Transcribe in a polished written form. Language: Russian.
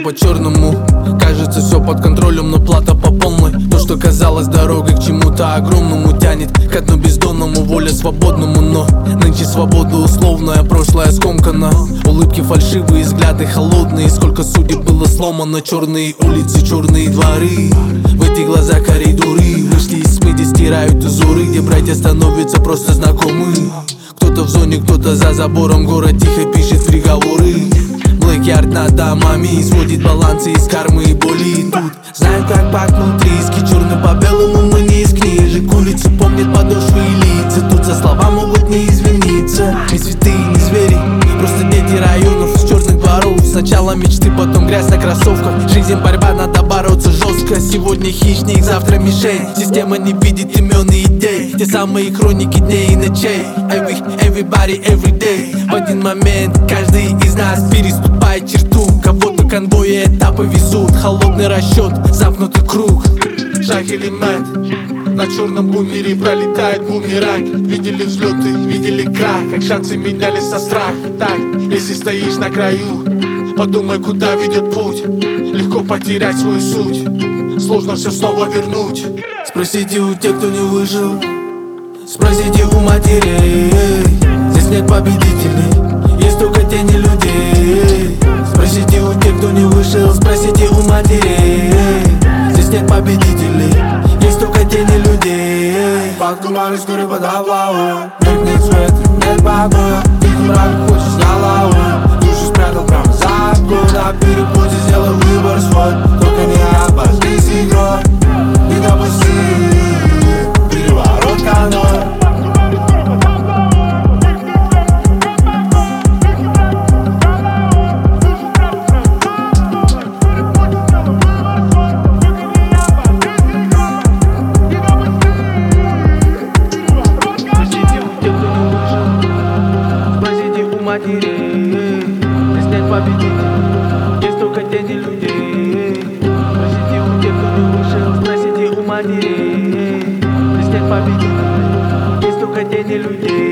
по-черному. Кажется, все под контролем, но плата по полной. То, что казалось дорогой к чему-то огромному, тянет к дну бездонному, воля свободному. Но нынче свобода условная, прошлое скомкано. Улыбки фальшивые, взгляды холодные. Сколько судеб было сломано, черные улицы, черные дворы. В эти глаза коридоры вышли из тьмы, где стирают узоры, где братья становятся просто знакомы. Кто-то в зоне, кто-то за забором, город тихо пишет приговоры. Блэк-ярд над домами сводит балансы из кармы и боли. Тут знают, как пахнут риски, черный по белому, мы не из книжек. Улицы помнят подошвы и лица, тут за слова могут не извиниться. Не цветы, не звери, просто дети районов с черных дворов. Сначала мечты, потом грязь на кроссовках. Жизнь борьба, надо бороться жестко. Сегодня хищник, завтра мишень. Система не видит имен и идей. Те самые хроники дней и ночей. Everybody, every day. В один момент каждый из нас переступает черту. Кого-то конвои этапы везут. Холодный расчет, замкнутый круг. Шаг или мат, на черном бумере пролетает бумеранг. Видели взлеты, видели крах, как шансы менялись со страх. Так, если стоишь на краю, подумай, куда ведет путь. Легко потерять свою суть, сложно все снова вернуть. Спросите у тех, кто не выжил, спросите у матерей. Здесь нет победителей, есть только тени людей. Спросите у тех, кто не вышел, спросите у матерей. Здесь нет победителей, есть только тени людей. Под туман истории под облавы. Нет света, нет покоя. Ты дурак, хочешь на лаву. Душу спрятал прямо за обгон. На перепуте сделай выбор свой. Только не обожгись игрой. Не допусти переворот каноэ. Здесь нет победителей, есть только тени людей. Спросите у тех, кто не вышел, спросите у матерей. Здесь нет победителей, есть только тени людей.